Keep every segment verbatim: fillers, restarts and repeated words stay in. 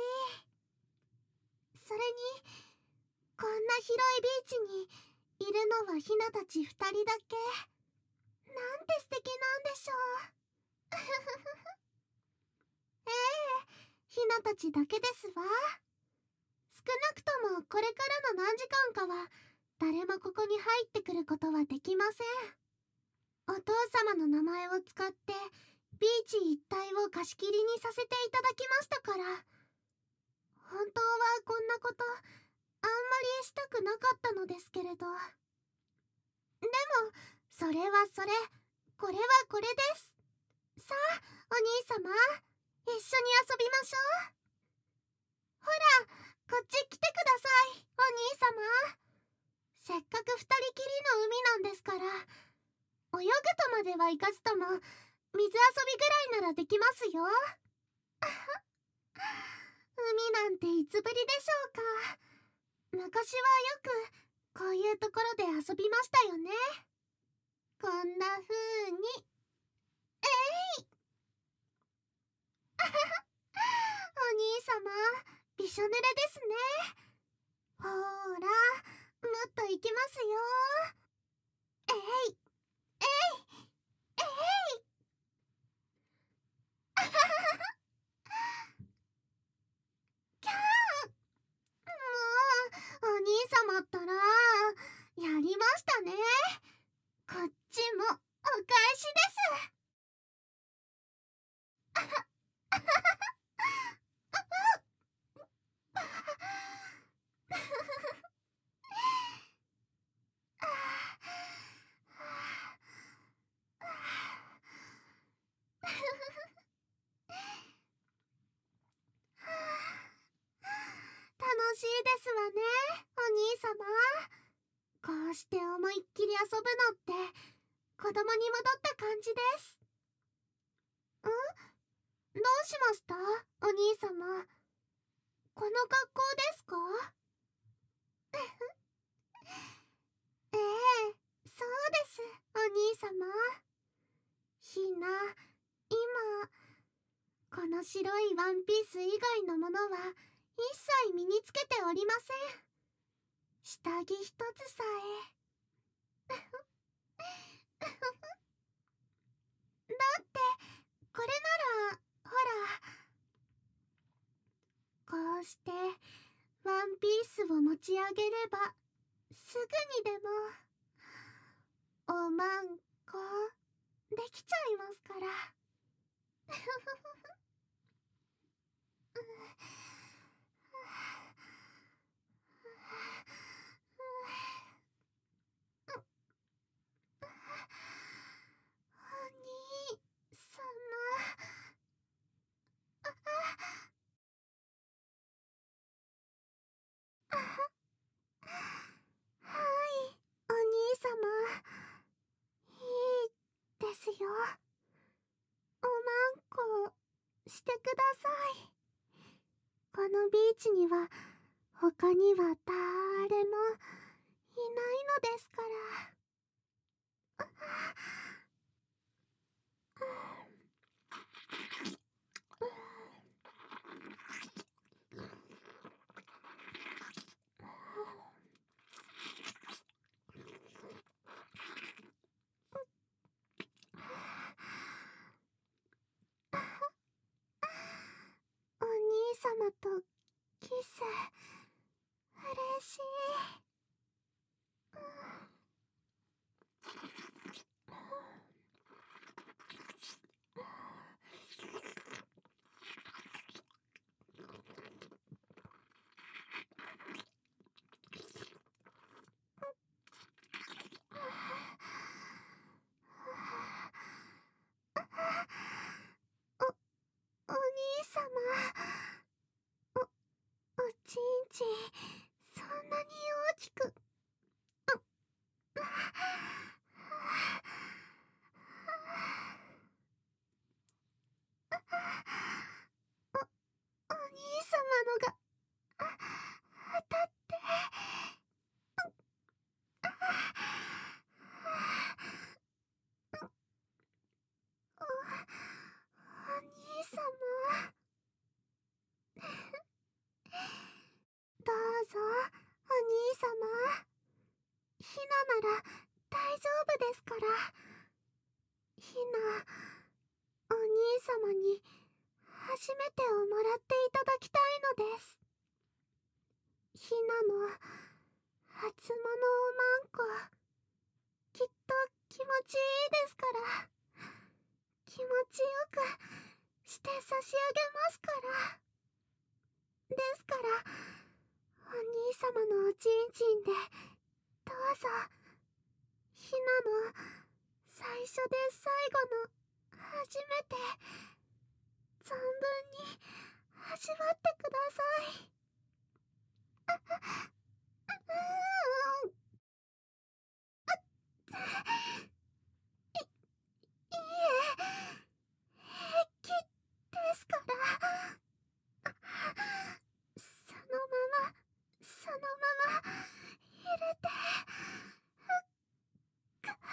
それに、こんな広いビーチにいるのはヒナたち二人だけ。なんて素敵なんでしょう。ええ、ヒナたちだけですわ。少なくともこれからの何時間かは誰もここに入ってくることはできません。お父様の名前を使ってビーチ一帯を貸し切りにさせていただきましたから。本当はこんなことあんまりしたくなかったのですけれど。でもそれはそれ、これはこれです。さあお兄様、一緒に遊びましょう。ほら、こっち来てください、お兄様。せっかく二人きりの海なんですから、泳ぐとまではいかずとも水遊びぐらいならできますよ。海なんていつぶりでしょうか。昔はよくこういうところで遊びましたよね。こんな風に。えいお兄様、びしょ濡れですね。ほーら、もっと行きますよ。えいえいえいあはははキャー。もうお兄様ったらやりましたね。こっちもお返しです。あはあは楽しいですわね、お兄様。こうして思いっきり遊ぶのって子供に戻った感じです。ん？どうしました？お兄様。この格好ですか？ええ、そうです、お兄様。ひな、今、この白いワンピース以外のものは一切身につけておりません。下着一つさえ。だって、これなら、ほら。こうして、ワンピースを持ち上げれば、すぐにでも、おまんこ、できちゃいますから。お兄さま。はい、お兄様。いいですよ。おまんこしてください。このビーチには他にはだーれもいないのですから。お兄様とキス嬉しい。お、お兄様。お、おちんちん、そんなに大きく。お、お兄様のが、当たって。お、お兄様。 の初物おまんこ、きっと気持ちいいですから、気持ちよくして差し上げますから。ですから、お兄様のおちんちんでどうぞ、ひなの最初で最後の初めて存分に味わってください。うーん。い、いえ、平気ですから。そのまま、そのまま入れて。く、く、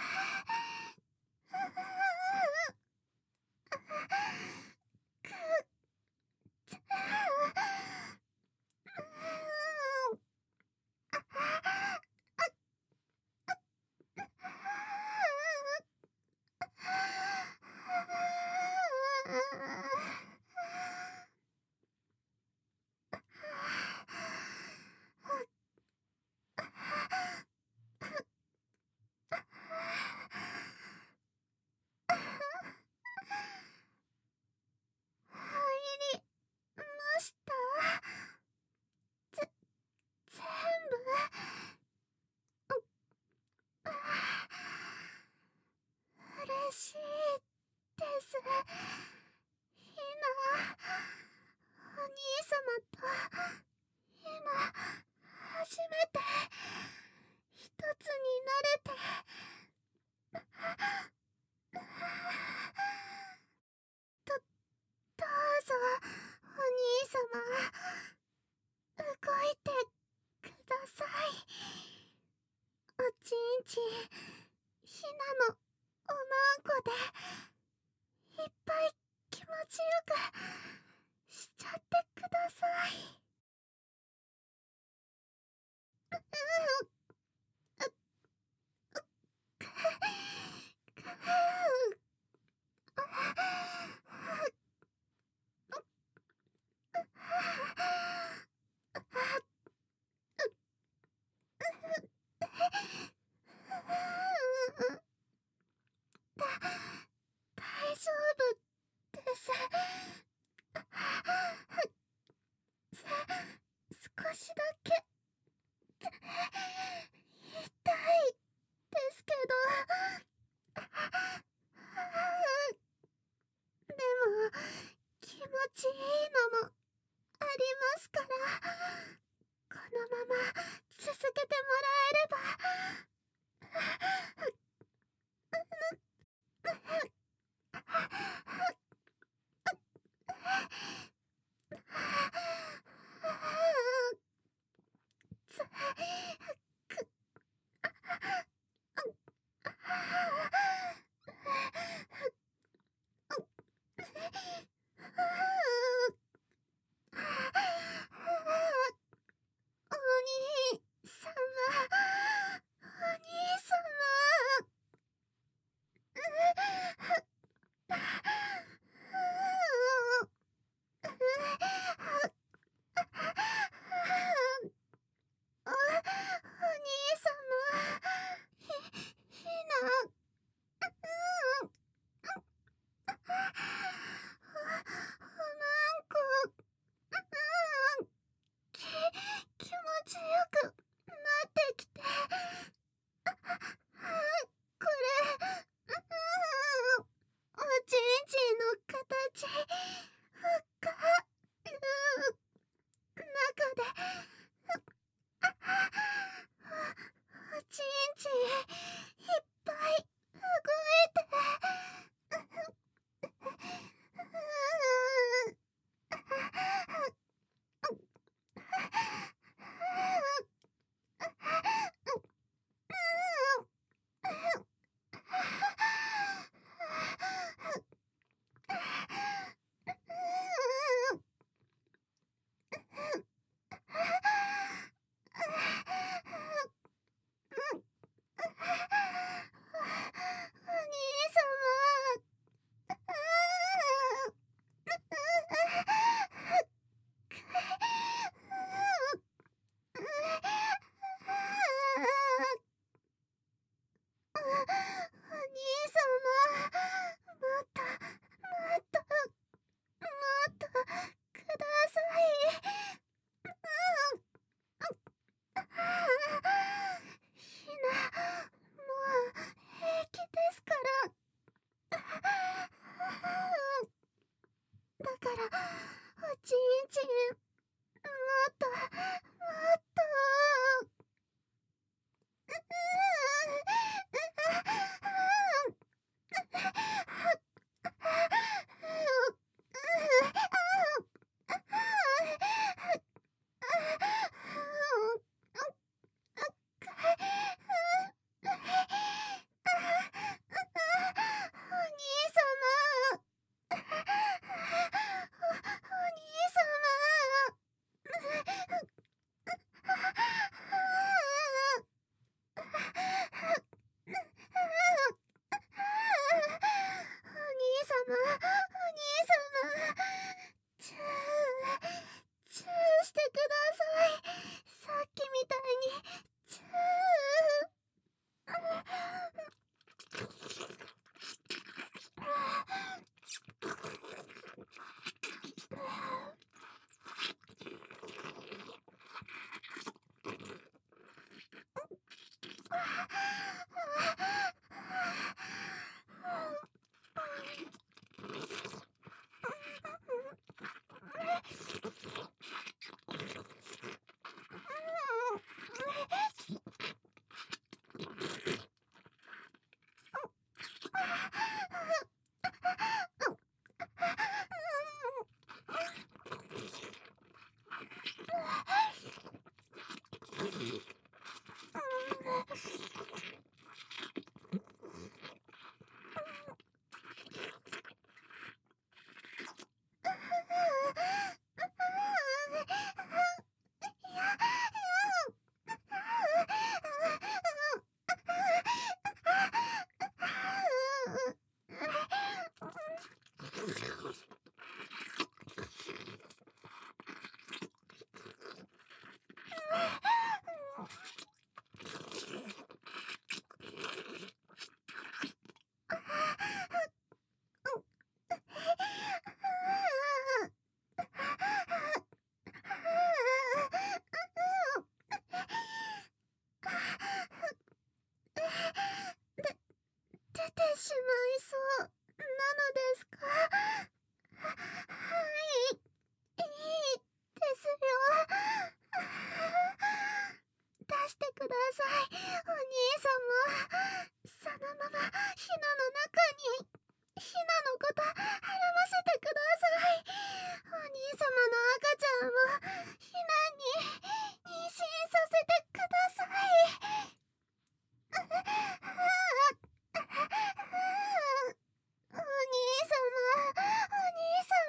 入りました。ぜ、全部。嬉しいです。ひな、お兄様と今初めて一つになれて。ど、どうぞお兄様、動いてください。おちんちん、ひなのおまんこでいっぱい気持ちよくしちゃってください。う、うん、う、う、く、く、だ、大丈夫です。少しだけ痛いですけど、でも気持ちいいのもありますから、このまま続けてもらえれば。お兄さま、お兄さま。 しまいそうなのですか？はい、いいですよ。出してください、お兄様。そのままヒナの中にヒナのことはらませてください。お兄様の赤ちゃんをヒナに妊娠させてください。お兄様、お兄様。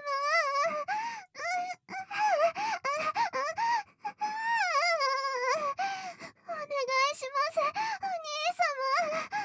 お願いします、お兄様。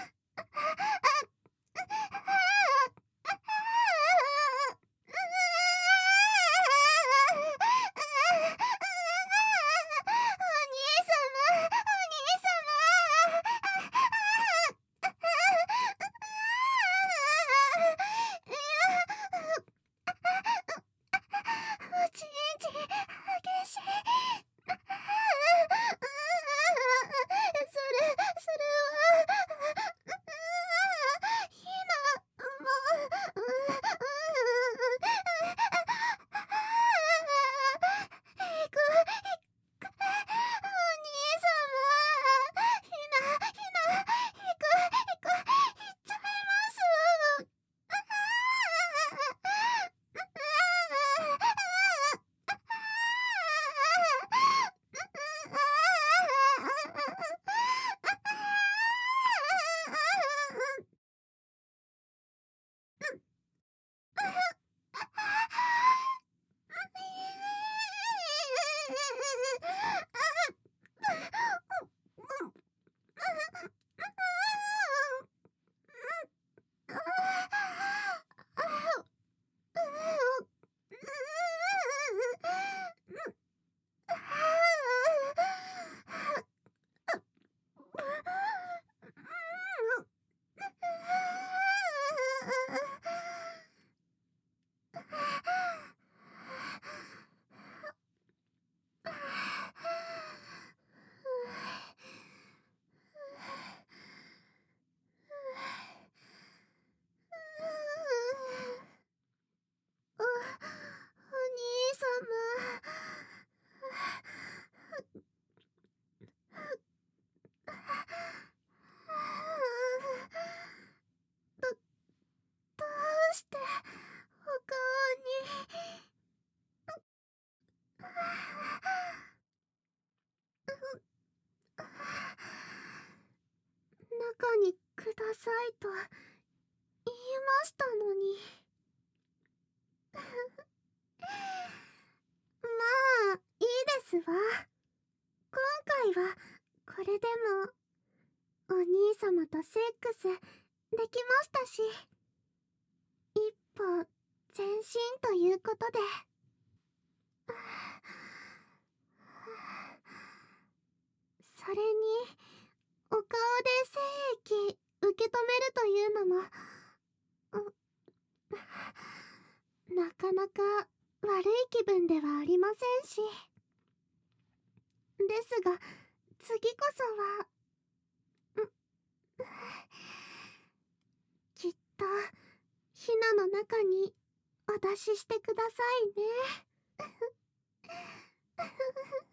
中にくださいと言いましたのに。まあいいですわ。今回はこれでもお兄様とセックスできましたし、一歩前進ということで。それにお顔で精液受け止めるというのも、なかなか悪い気分ではありませんし。ですが次こそはとひなの中にお出ししてくださいね。